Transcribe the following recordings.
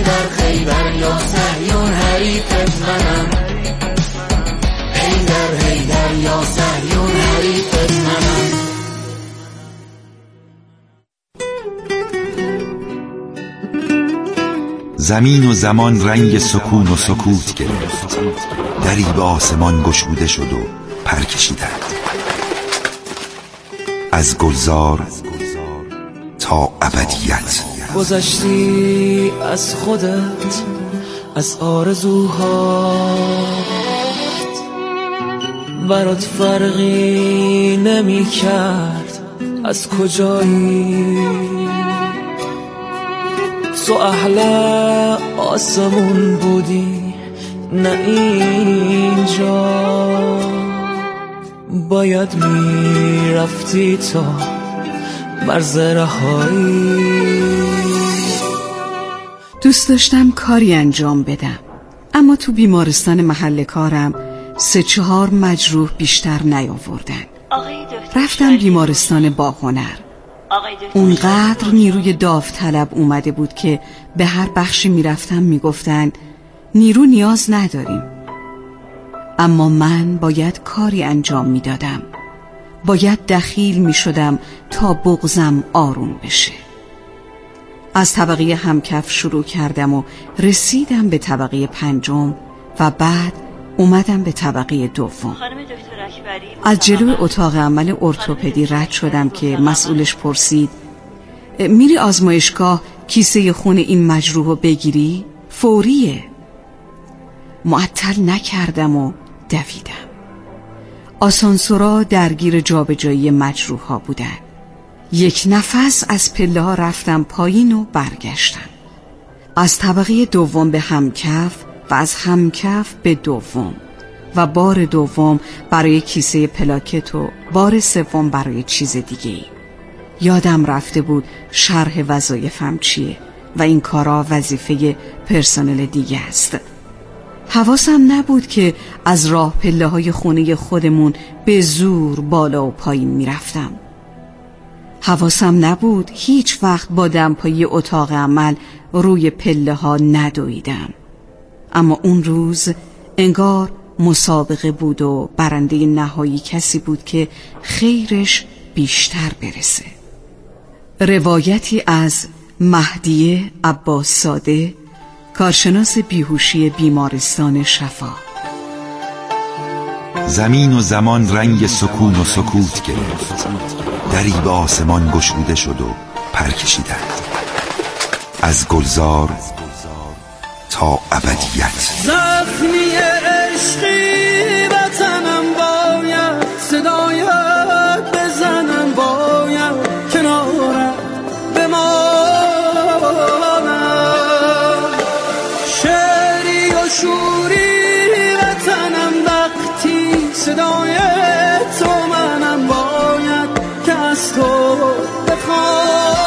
در خیبر یا صهیون حریفت منم، حیدر یا صهیون حریفت منم. زمین و زمان رنگ سکون و سکوت گرفت، دری به آسمان گشوده شد و پر کشیدند. از گلزار تا ابدیت گذشتی از خودت، از آرزوهات، برات فرقی نمی کرد از کجایی. تو اهل آسمون بودی نه اینجا، باید میرفتی تا مرز رهایی. دوست داشتم کاری انجام بدم، اما تو بیمارستان محل کارم 3-4 مجروح بیشتر نیاوردن. رفتم بیمارستان باهنر. اونقدر نیروی داوطلب اومده بود که به هر بخشی میرفتم میگفتن نیرو نیاز نداریم. اما من باید کاری انجام میدادم، باید دخیل میشدم تا بغضم آروم بشه. از طبقه همکف شروع کردم و رسیدم به طبقه 5 و بعد اومدم به طبقه 2. از جلوی اتاق عمل ارتوپدی رد شدم که مسئولش پرسید میری آزمایشگاه کیسه خون این مجروح رو بگیری؟ فوریه. معطل نکردم و دویدم. آسانسورا درگیر جابجایی مجروح ها بودن. یک نفس از پله ها رفتم پایین و برگشتم. از طبقه 2 به همکف و از همکف به 2 و بار 2 برای کیسه پلاکت و بار 3 برای چیز دیگه‌ای. یادم رفته بود شرح وظایفم چیه و این کارا وظیفه پرسنل دیگه است. حواسم نبود که از راه پله‌های خونه خودمون به زور بالا و پایین میرفتم. حواسم نبود هیچ وقت با دمپایی اتاق عمل روی پله‌ها ندویدم. اما اون روز انگار مسابقه بود و برنده نهایی کسی بود که خیرش بیشتر برسه. روایتی از مهدیه عباس زاده، کارشناس بیهوشی بیمارستان شفا. زمین و زمان رنگ سکون و سکوت گرفت، دری به آسمان گشوده شد و پر کشیدند. از گلزار تا ابدیت. زخمی عشقی وطنم باید صدایت بزنم، باید کنارت بمانم. شعری و شوری وطنم وقتی صدای تو منم، باید که از تو بخوانم.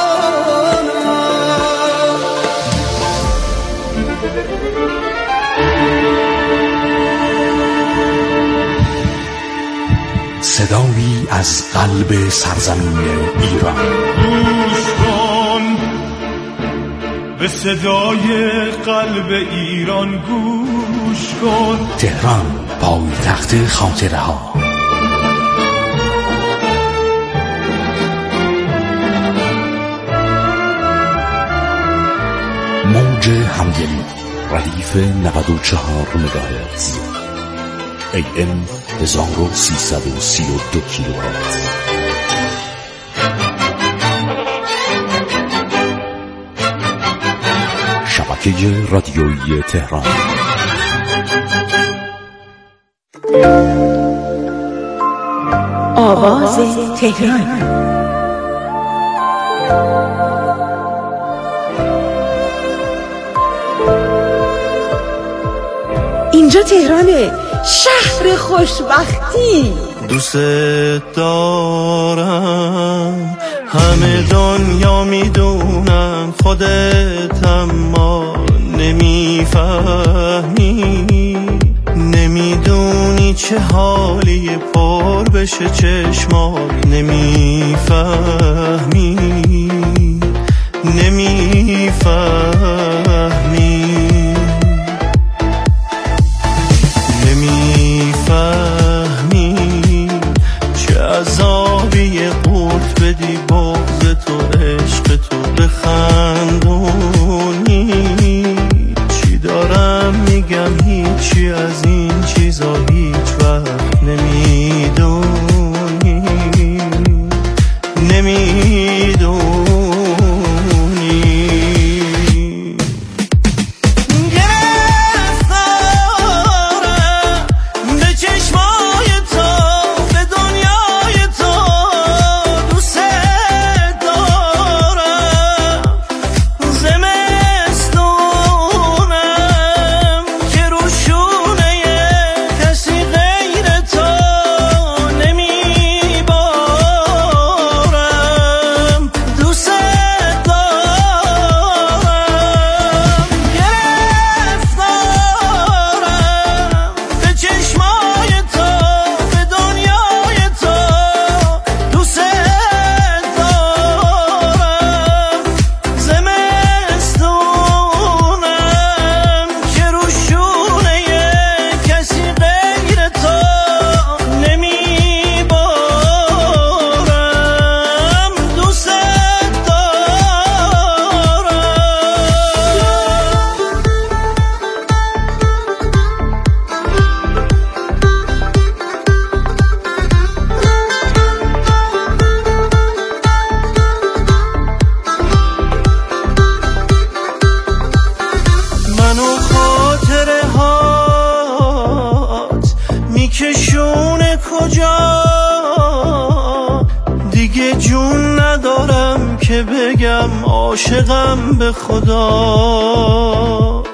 صدایی از قلب سرزمین ایران. گوش کن به صدای قلب ایران، گوش کن. تهران، پایتخت خاطره ها. موج همدلی، ردیف 94 مگاهرتز، AM 1332 کیلوهرتز. شبکه رادیویی تهران. آواز تهران. اینجا تهرانه، شهر خوشبختی. دوست دارم، همه دنیا میدونن، خودت اما نمیفهمی. نمیدونی چه حالی پر بشه چشمات، نمیفهمی. نمیفهمی. منو خاطره هات میکشونه کجا، دیگه جون ندارم که بگم عاشقم به خدا.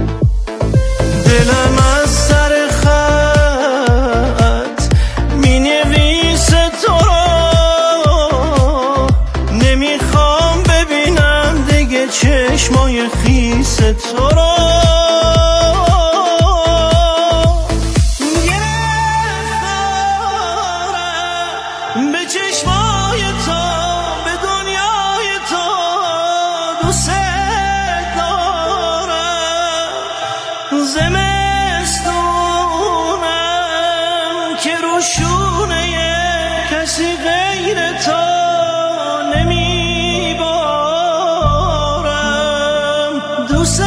دلم از سر خط مینویسه تو را، نمیخوام ببینم دیگه چشمای خیس تو را. گرفتارم به چشمای تو، به دنیای تو، دوست دارم. زمستونم که روشونه کسی غیر تو نمیبارم، دوست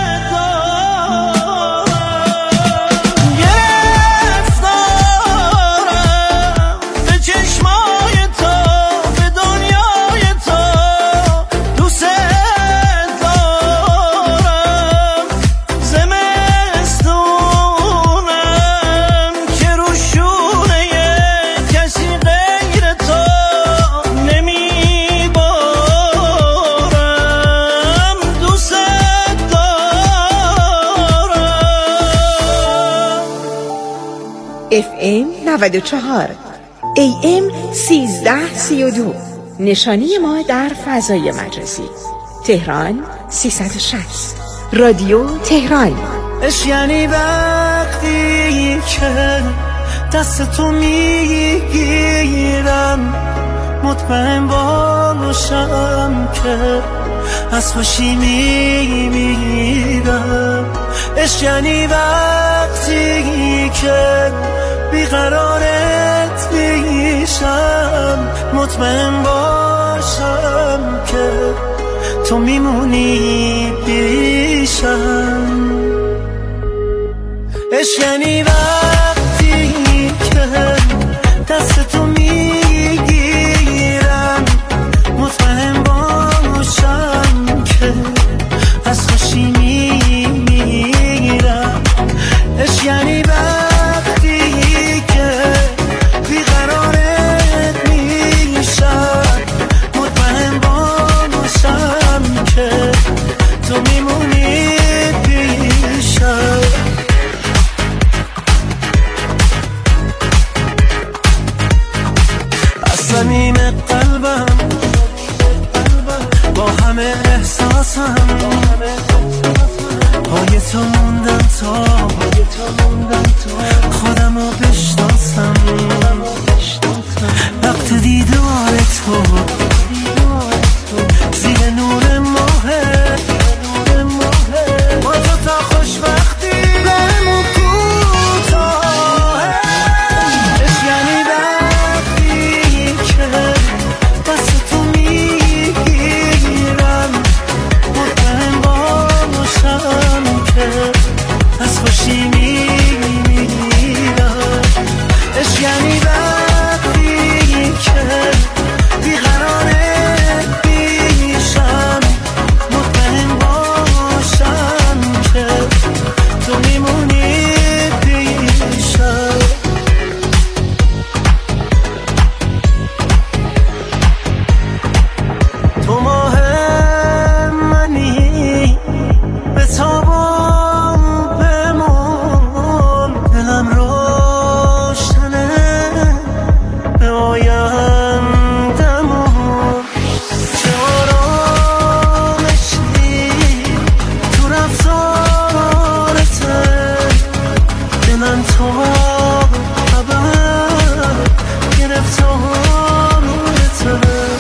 دارم. گرفتارم به چشمای تو، به دنیای تو، دوست دارم. زمستونم که روشونه کسی غیر تو نمیبارم، دوست دارم. FM 94 AM 1332 نشانی ما در فضای مجازی تهران 360 رادیو تهران. اش یعنی وقتی که دست تو میگیرم مطمئن باشم که از خوشی میمیرم. اش یعنی وقتی که بیقرارت میشم مطمئن باشم که تو میمونی پیشم. اش یعنی وقتی که دست تو میگیرم مطمئن باشم که از خوشی میمیرم. اش یعنی وقتی که بیقرارت میشم مطمئن باشم که تو میمونی پیشم. از صمیم قلبم با همه احساسم پای تو موندم تا خودمو بشناسم. وقت دیدار تو زیر نور ماهه با تو تا خوشبختی بهمون کوتاهه. اش یعنی وقتی که دست تو میگیرم مطمئن باشم که از خوشی میمیرم. اش یعنی وقتی که بیقرارت میشم مطمئن باشم که تو میمونی پیشم. تو ماه منی به تاب و بمون، دلم روشنه به آیندمون. چه آرامشی تو رفتارته، دلم تو خبر گرفتارته.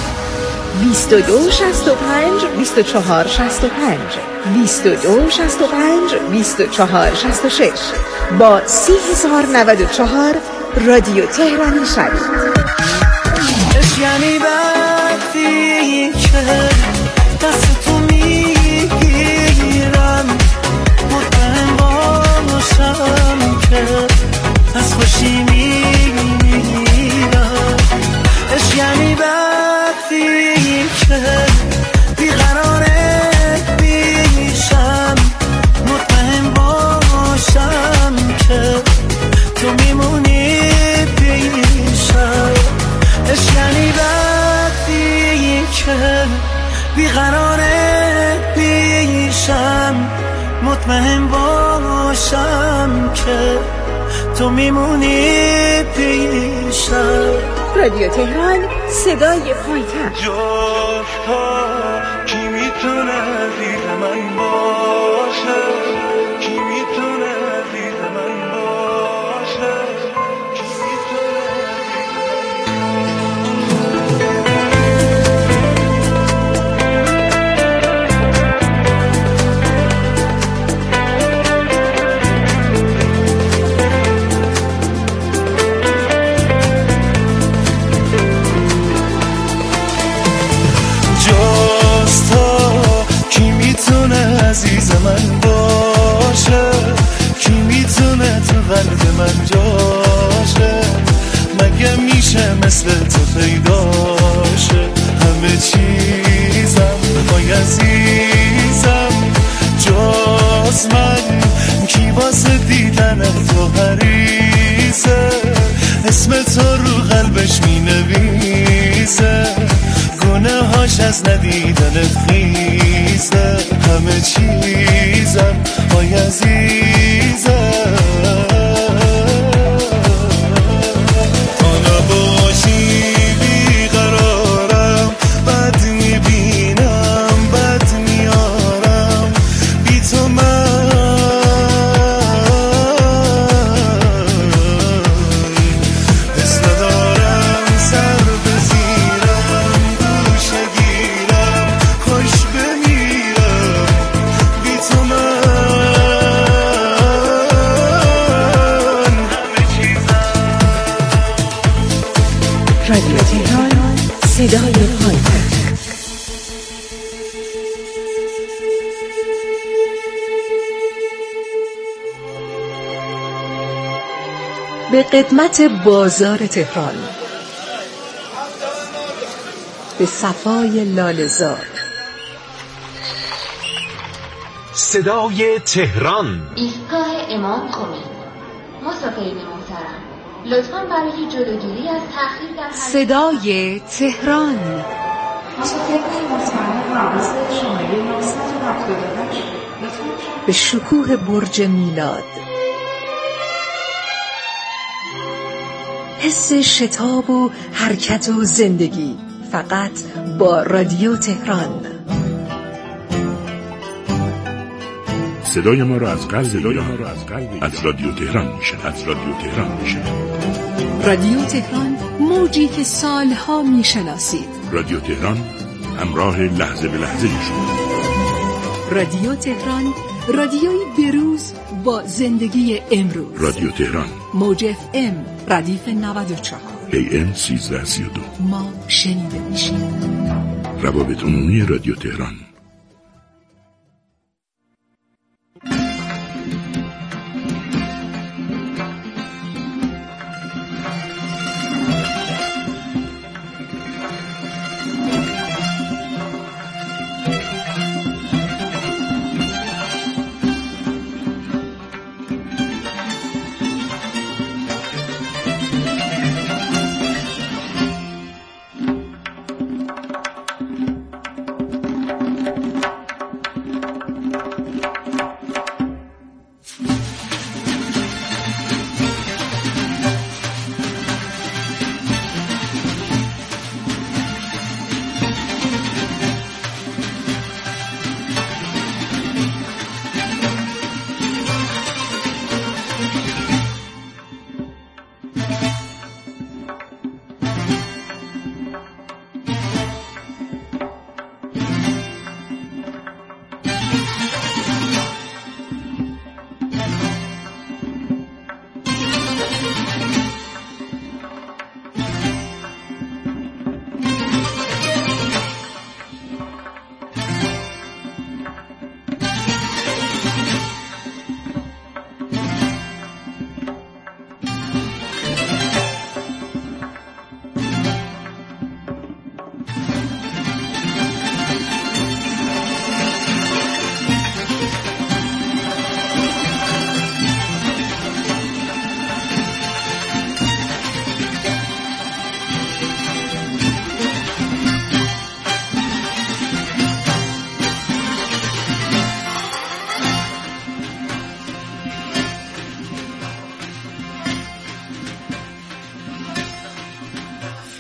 22 65 24 65 22 65 24 66 با 30,094 رادیو تهران شد. اش یعنی وقتی که دست تو میگیرم مطمئن باشم که از خوشی میمیرم. اش یعنی وقتی که بیقرارت میشم باشم، مطمئن باشم که تو میمونی پیشم. رادیو تهران، صدای پایتخت. جفتا کی میتونه دید من باشه، کی میتونه دید من باشه، کی میتونه عزیز من باشه، کی میتونه تو قلب من جاشه، مگه میشه مثل تو پیداشه. همه چیزم وای عزیزم جز من، کی واسه دیدن تو حریصه، اسم تو رو قلبش مینویسه، گناهاش از ندیدنت خیزه. همه چیزم وای عزیزم تو نباشی بیقرارم، بد میبینم بد میارم، بی تو من حس ندارم، سر بزیرم گوشه گیرم، خوش بمیرم بی تو من. همه چیزم. رادیو تهران، صدای پایتخت. به قدمت بازار تهران، به صفای لاله‌زار، صدای تهران. ایستگاه امام خمینی. مسافرین محترم، لطفاً برای جلوگیری از تأخیر در صدای تهران. مسافرین محترم پرواز شماره 978 لطفاً به شکوه برج میلاد، حس شتاب و حرکت و زندگی، فقط با رادیو تهران. صدای ما را از قلب ایران از رادیو تهران میشه. رادیو تهران، موجی که سالها میشناسید. رادیو تهران، همراه لحظه به لحظه شما. رادیو تهران، رادیوی بروز با زندگی امروز. رادیو تهران، موج FM ردیف 94 AM 1332. ما شنیده میشیم. روابط عمومی رادیو تهران.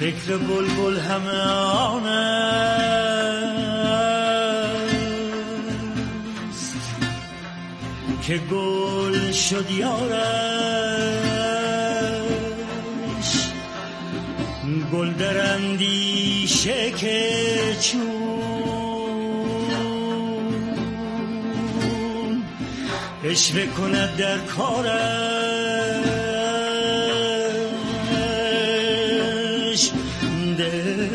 فکر بلبل همه آنست که گل شد یارش، گل در اندیشه که چون عشوه کند در کارش، دل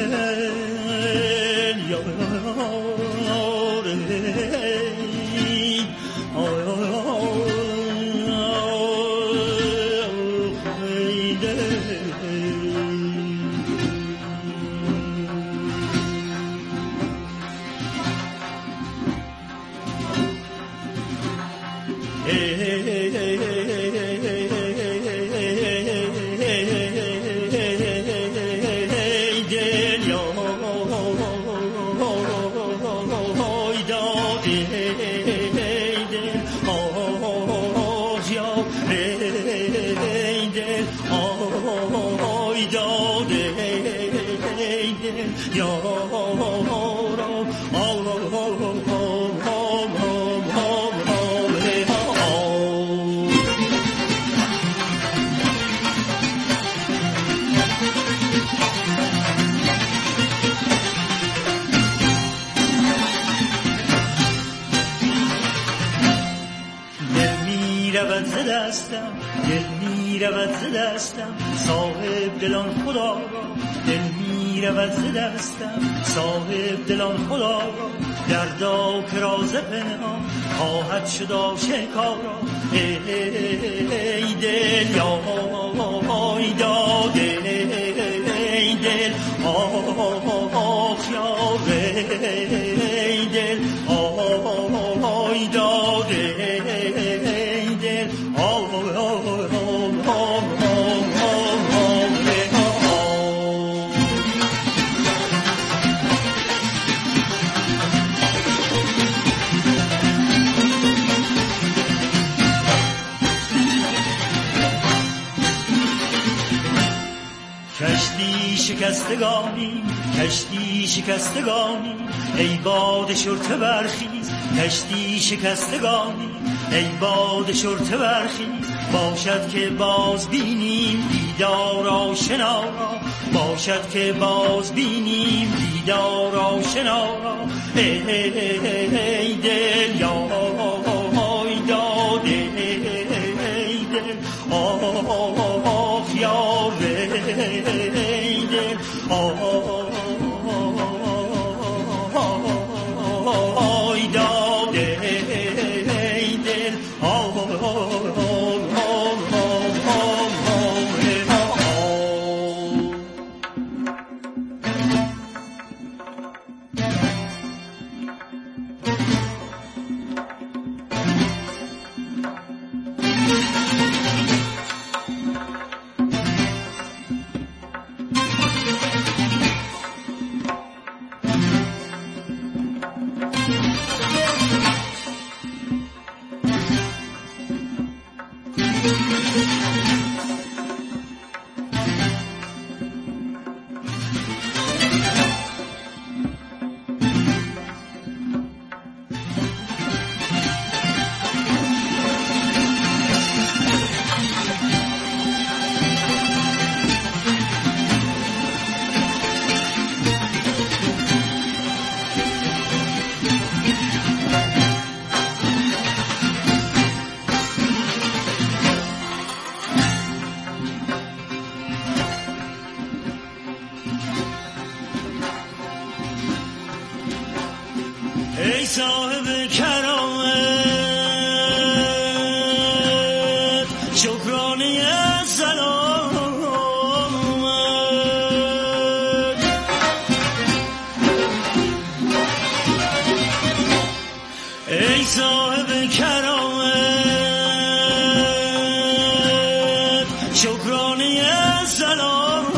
صاحب دلان خدا را، دل می رود ز دستم صاحب دلان خدا را، دردا که راز پنهان خواهد شد آشکارا. ای دل یای داده ای دل آخ یار ای دل آی داده ای دل کشتی شکستگانی ای باد شرطه برخیز، کشتی شکستگانی ای باد شرطه برخیز، باشد که باز بینیم دیدار آشنا را، باشد که باز بینیم دیدار آشنا را. ای دل یای داده ای دل آخ یار ای دل آی داده ای دل ای صاحب کرامت شکرانه سلامت، ای صاحب کرامت شکرانه سلامت،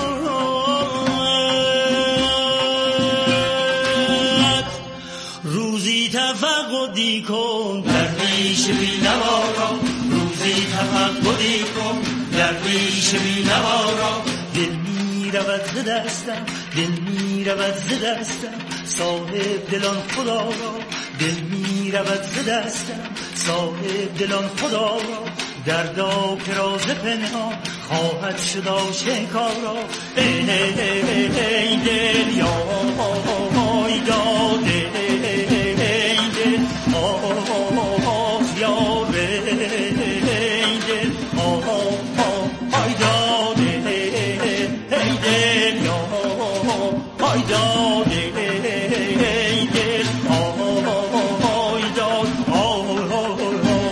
روزی تفقدی کن درویش بی‌نوا را، روزی تفقدی کن درویش بی‌نوا را، دل میرود ز دستم، دل میرود ز دستم، صاحب دلان خدا را. دل میرود ز دستم، صاحب دلان خدا را. دردا که راز پنهان خواهد شد آشکارا. ای دل یا آی داده، ای دل آه یا ای دل آی داده، ای دل یا آی داده، ای دل آی داده.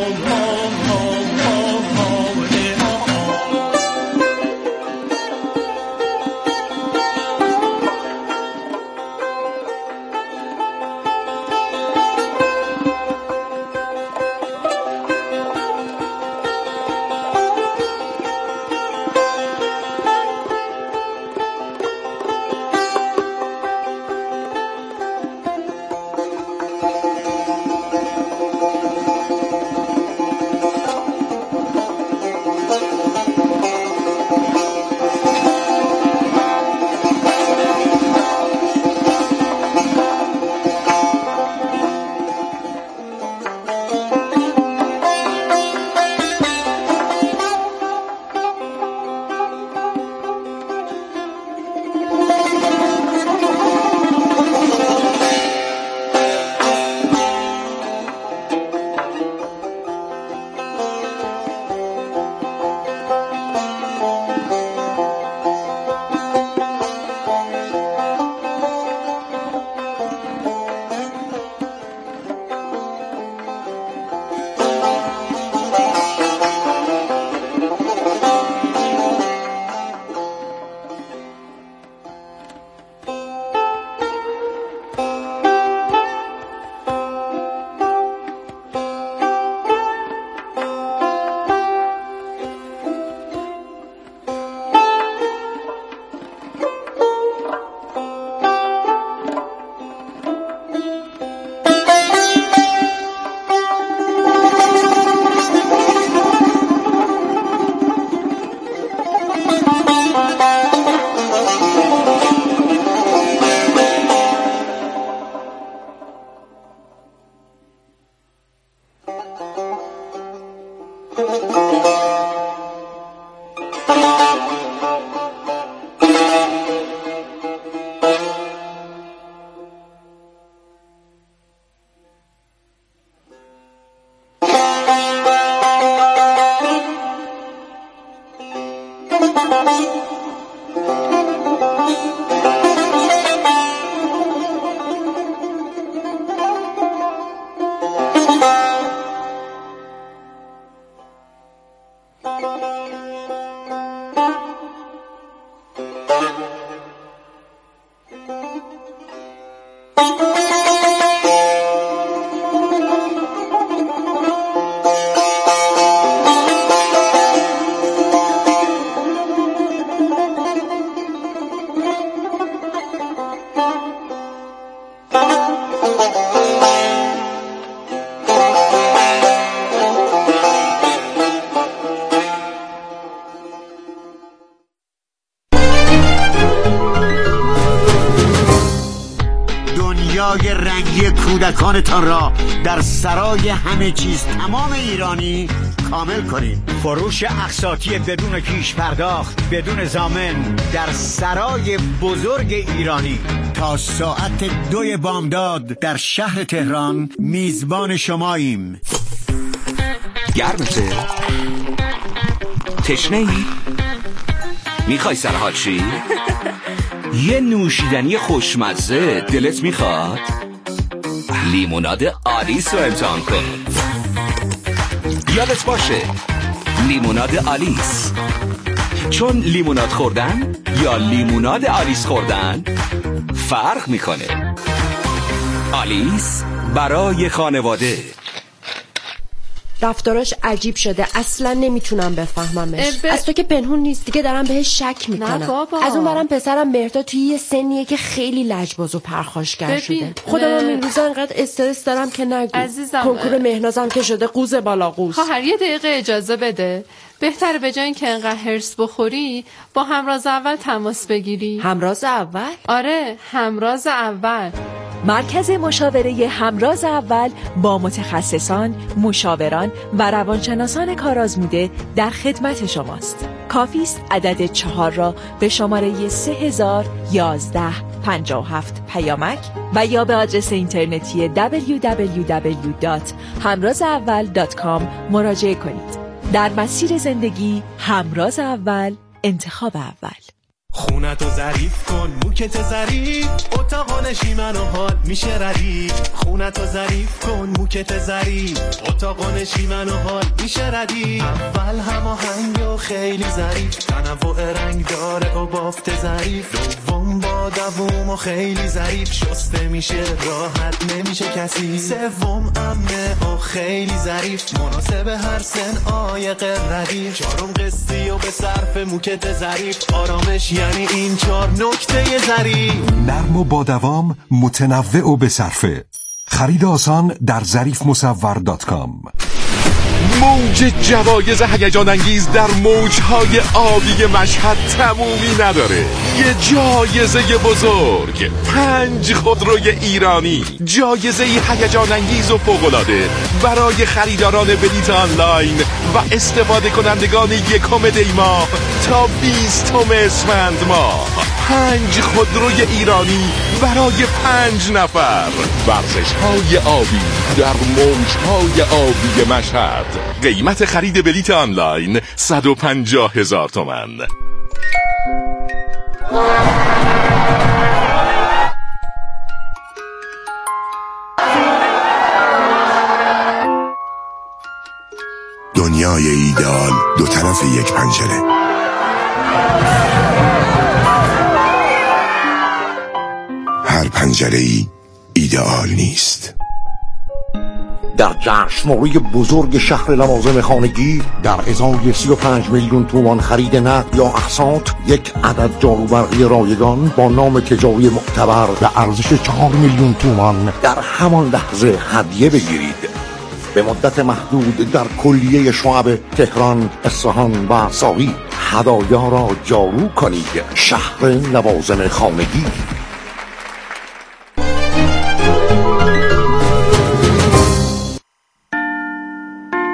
دنیای رنگی کودکانتان را در سرای همه چیز تمام ایرانی کامل کنید. فروش اقساطی بدون پیش پرداخت، بدون ضامن در سرای بزرگ ایرانی. تا ساعت 2 بامداد در شهر تهران میزبان شماییم. گرمته؟ تشنه ای؟ میخوای سرحال شی؟ یه نوشیدنی خوشمزه دلت میخواد؟ لیموناد آلیس رو امتحان کن. یادت باشه لیموناد آلیس، چون لیموناد خوردن یا لیموناد آلیس خوردن فرق میکنه. آلیس برای خانواده. رفتاراش عجیب شده، اصلا نمیتونم بفهممش. از تو که پنهون نیست دیگه، دارم بهش شک میکنم. نه بابا. از اون برم پسرم مهرداد توی یه سنیه که خیلی لجباز و پرخاشگر شده. خودم این روزا انقدر استرس دارم که نگو. عزیزم کنکور مهنازم که شده قوز بالا قوز. خواهر یه دقیقه اجازه بده. بهتره به جای اینکه انقدر هرس بخوری با همراز اول تماس بگیری. همراز اول؟ آره، همراز اول. مرکز مشاوره همراز اول با متخصصان، مشاوران و روانشناسان کارآزموده در خدمت شماست. کافی است عدد 4 را به شماره 301157 پیامک و یا به آدرس اینترنتی www.hamrazaval.com مراجعه کنید. در مسیر زندگی همراز اول، انتخاب اول. خونتو ظریف کن، موکت ظریف، اتاق نشیمن و حال میشه ردیف. خونتو ظریف کن، موکت ظریف، اتاق نشیمن و حال میشه ردیف. اول هماهنگ و خیلی ظریف، تنوع رنگ داره و بافت ظریف. دوم با دوم و خیلی ظریف، شسته میشه راحت نمیشه کسی. سوم امنه و خیلی ظریف، مناسب هر سن عایق ردیف. چهارم قسطی و به صرف موکت ظریف، آرامش یعنی این 4 نکته ظریف. نرم و با دوام، متنوع و به صرفه. خرید آسان در ظریفمصور.com. موج جوایز هیجان انگیز در موجهای آبی مشهد تمومی نداره. یه جایزه بزرگ، 5 خودروی ایرانی، جایزه هیجان انگیز و فوق‌العاده برای خریداران بلیط آنلاین و استفاده کنندگان 1 دی ماه تا 20 اسفند ماه. 5 خودروی ایرانی برای 5 نفر. ورزش‌های آبی در موجهای آبی مشهد. قیمت خرید بلیط آنلاین 150,000 تومان. دنیای ایدئال دو طرف یک پنجره. هر پنجره‌ای ایدئال نیست. در جشنواره بزرگ شهر لوازم خانگی در ازای 35 میلیون تومان خرید نقد یا اقساط، 1 عدد جاروبرقی رایگان با نام تجاری معتبر به ارزش 4 میلیون تومان در همان لحظه هدیه بگیرید. به مدت محدود در کلیه شعب تهران، اصفهان و ساقی هدایا را جارو کنید. شهر لوازم خانگی.